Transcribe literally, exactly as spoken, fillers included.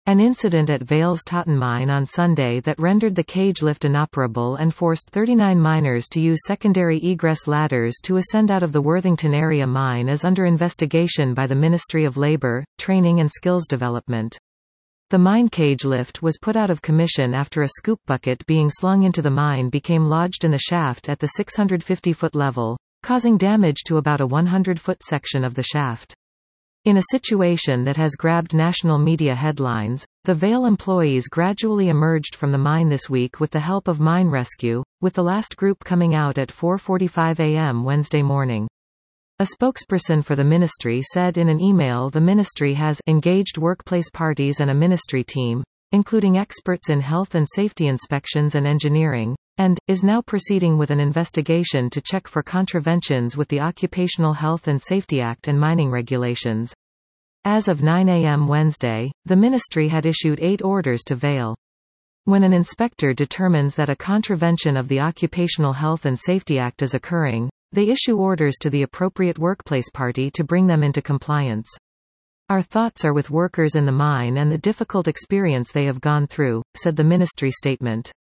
An incident at Vale's Totten mine on Sunday that rendered the cage lift inoperable and forced thirty-nine miners to use secondary egress ladders to ascend out of the Worthington area mine is under investigation by the Ministry of Labour, Training and Skills Development. The mine cage lift was put out of commission after a scoop bucket being slung into the mine became lodged in the shaft at the six hundred fifty foot level, causing damage to about a one hundred foot section of the shaft. In a situation that has grabbed national media headlines, the Vale employees gradually emerged from the mine this week with the help of mine rescue, with the last group coming out at four forty-five a m Wednesday morning. A spokesperson for the ministry said in an email the ministry has engaged workplace parties and a ministry team, including experts in health and safety inspections and engineering, and is now proceeding with an investigation to check for contraventions with the Occupational Health and Safety Act and mining regulations. As of nine a m Wednesday, the ministry had issued eight orders to Vale. When an inspector determines that a contravention of the Occupational Health and Safety Act is occurring, they issue orders to the appropriate workplace party to bring them into compliance. Our thoughts are with workers in the mine and the difficult experience they have gone through, said the ministry statement.